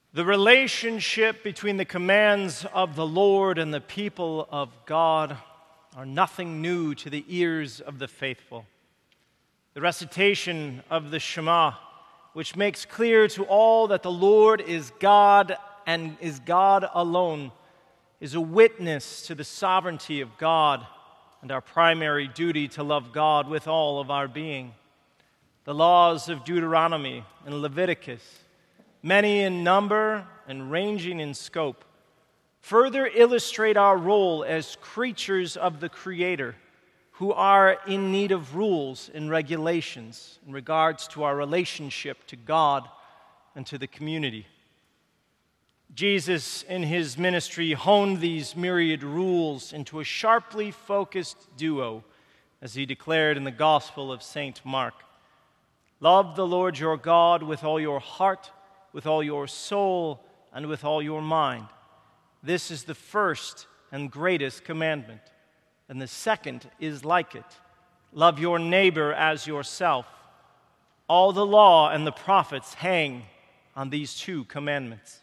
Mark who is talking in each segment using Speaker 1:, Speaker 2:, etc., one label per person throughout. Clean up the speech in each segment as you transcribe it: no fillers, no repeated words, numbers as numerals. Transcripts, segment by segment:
Speaker 1: The relationship between the commands of the Lord and the people of God are nothing new to the ears of the faithful. The recitation of the Shema, which makes clear to all that the Lord is God and is God alone, is a witness to the sovereignty of God and our primary duty to love God with all of our being. The laws of Deuteronomy and Leviticus, many in number and ranging in scope, further illustrate our role as creatures of the Creator who are in need of rules and regulations in regards to our relationship to God and to the community. Jesus, in his ministry, honed these myriad rules into a sharply focused duo, as he declared in the Gospel of St. Mark. Love the Lord your God with all your heart, with all your soul, and with all your mind. This is the first and greatest commandment. And the second is like it. Love your neighbor as yourself. All the law and the prophets hang on these two commandments.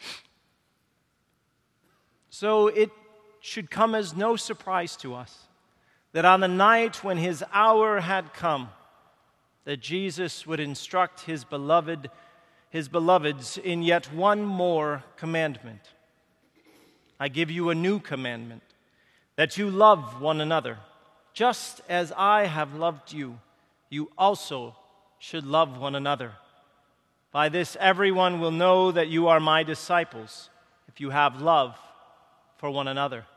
Speaker 1: So it should come as no surprise to us that on the night when his hour had come, that Jesus would instruct his beloveds in yet one more commandment. I give you a new commandment, that you love one another. Just as I have loved you, you also should love one another. By this everyone will know that you are my disciples, if you have love for one another.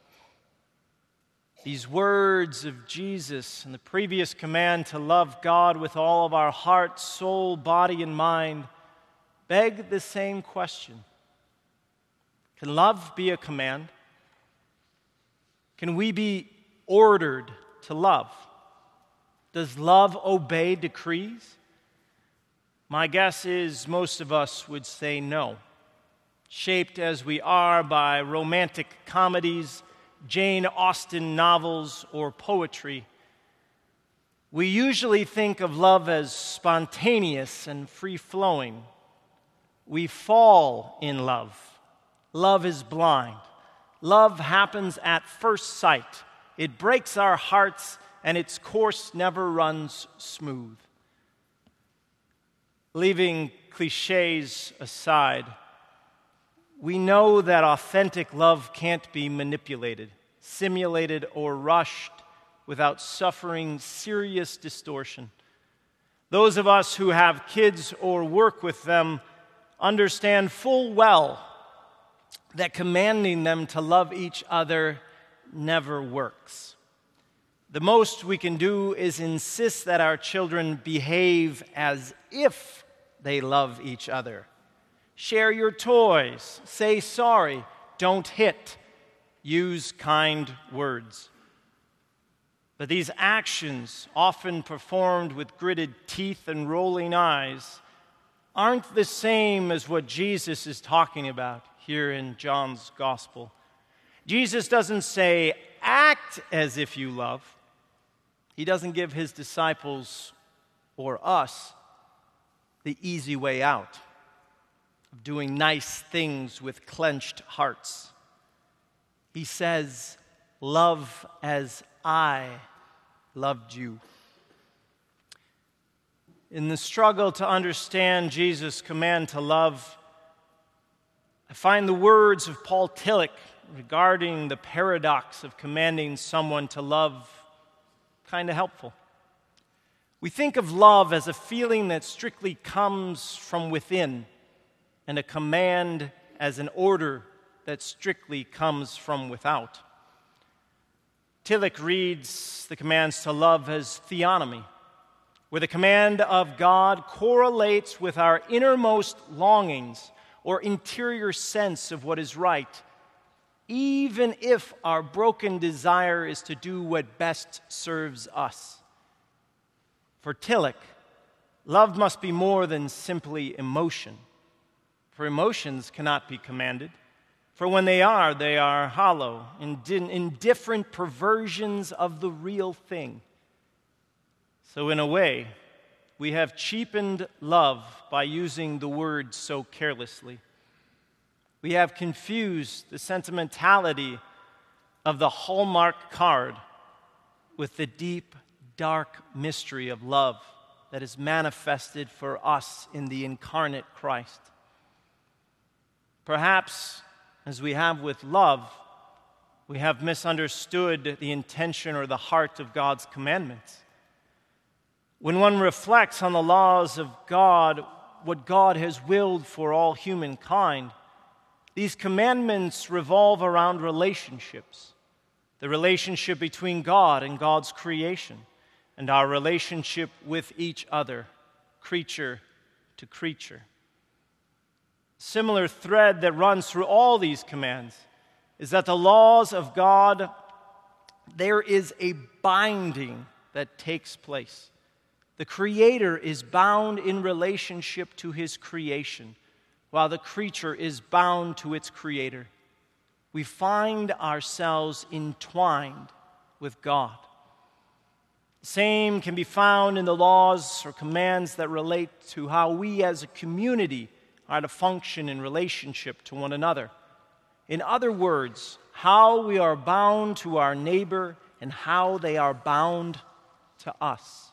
Speaker 1: These words of Jesus and the previous command to love God with all of our heart, soul, body, and mind beg the same question. Can love be a command? Can we be ordered to love? Does love obey decrees? My guess is most of us would say no. Shaped as we are by romantic comedies, Jane Austen novels, or poetry, we usually think of love as spontaneous and free-flowing. We fall in love. Love is blind. Love happens at first sight. It breaks our hearts, and its course never runs smooth. Leaving cliches aside, we know that authentic love can't be manipulated, simulated, or rushed without suffering serious distortion. Those of us who have kids or work with them understand full well that commanding them to love each other never works. The most we can do is insist that our children behave as if they love each other. Share your toys, say sorry, don't hit, use kind words. But these actions, often performed with gritted teeth and rolling eyes, aren't the same as what Jesus is talking about here in John's Gospel. Jesus doesn't say, act as if you love. He doesn't give his disciples or us the easy way out of doing nice things with clenched hearts. He says, love as I loved you. In the struggle to understand Jesus' command to love, I find the words of Paul Tillich regarding the paradox of commanding someone to love kind of helpful. We think of love as a feeling that strictly comes from within, and a command as an order that strictly comes from without. Tillich reads the commands to love as theonomy, where the command of God correlates with our innermost longings or interior sense of what is right, even if our broken desire is to do what best serves us. For Tillich, love must be more than simply emotion. For emotions cannot be commanded. For when they are hollow, indifferent perversions of the real thing. So in a way, we have cheapened love by using the word so carelessly. We have confused the sentimentality of the Hallmark card with the deep, dark mystery of love that is manifested for us in the incarnate Christ. Perhaps, as we have with love, we have misunderstood the intention or the heart of God's commandments. When one reflects on the laws of God, what God has willed for all humankind, these commandments revolve around relationships. The relationship between God and God's creation, and our relationship with each other, creature to creature. Similar thread that runs through all these commands is that the laws of God, there is a binding that takes place. The Creator is bound in relationship to His creation, while the creature is bound to its Creator. We find ourselves entwined with God. The same can be found in the laws or commands that relate to how we as a community are to function in relationship to one another. In other words, how we are bound to our neighbor and how they are bound to us.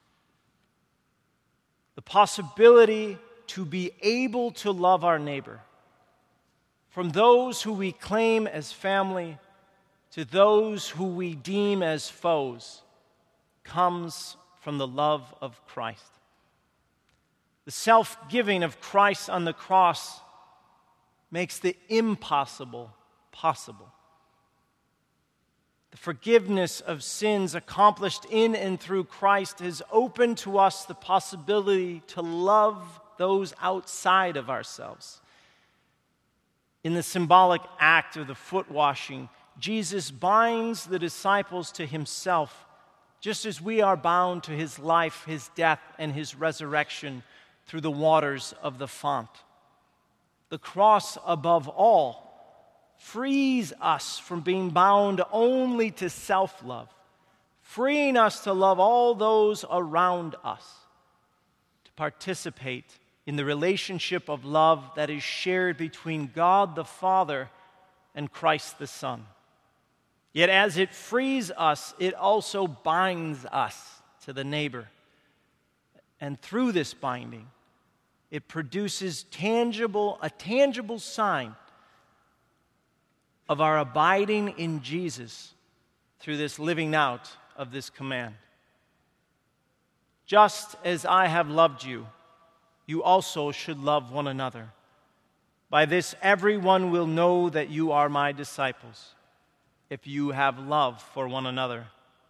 Speaker 1: The possibility to be able to love our neighbor, from those who we claim as family to those who we deem as foes, comes from the love of Christ. The self-giving of Christ on the cross makes the impossible possible. The forgiveness of sins accomplished in and through Christ has opened to us the possibility to love those outside of ourselves. In the symbolic act of the foot washing, Jesus binds the disciples to Himself, just as we are bound to His life, His death, and His resurrection through the waters of the font. The cross, above all, frees us from being bound only to self-love, freeing us to love all those around us, to participate in the relationship of love that is shared between God the Father and Christ the Son. Yet as it frees us, it also binds us to the neighbor. And through this binding, it produces a tangible sign of our abiding in Jesus through this living out of this command. Just as I have loved you, you also should love one another. By this everyone will know that you are my disciples, if you have love for one another.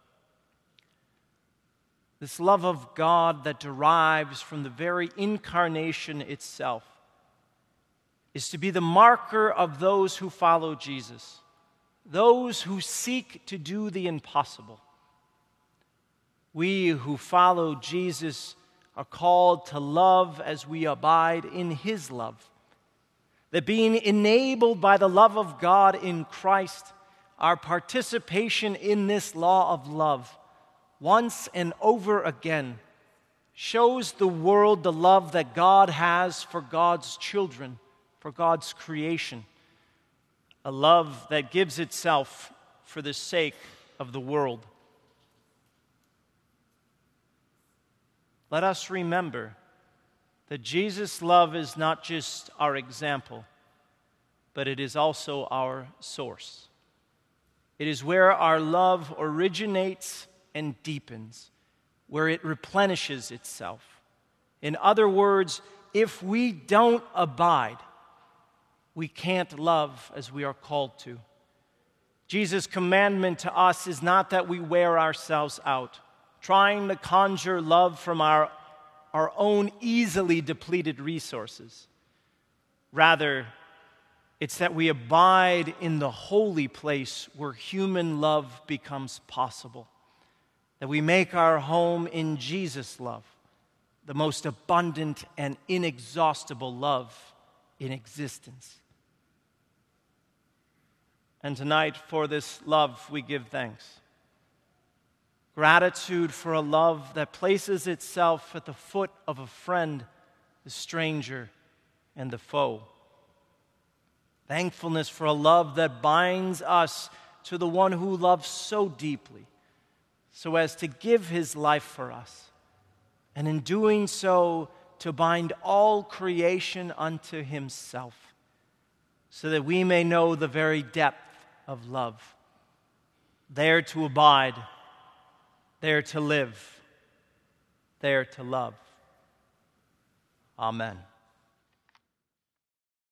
Speaker 1: This love of God that derives from the very incarnation itself is to be the marker of those who follow Jesus, those who seek to do the impossible. We who follow Jesus are called to love as we abide in His love. That being enabled by the love of God in Christ, our participation in this law of love, once and over again, shows the world the love that God has for God's children, for God's creation, a love that gives itself for the sake of the world. Let us remember that Jesus' love is not just our example, but it is also our source. It is where our love originates and deepens, where it replenishes itself. In other words, if we don't abide, we can't love as we are called to. Jesus' commandment to us is not that we wear ourselves out, trying to conjure love from our own easily depleted resources. Rather, it's that we abide in the holy place where human love becomes possible. That we make our home in Jesus' love, the most abundant and inexhaustible love in existence. And tonight, for this love, we give thanks. Gratitude for a love that places itself at the foot of a friend, the stranger, and the foe. thankfulness for a love that binds us to the one who loves so deeply, so as to give his life for us, and in doing so, to bind all creation unto himself, so that we may know the very depth of love, there to abide, there to live, there to love. Amen.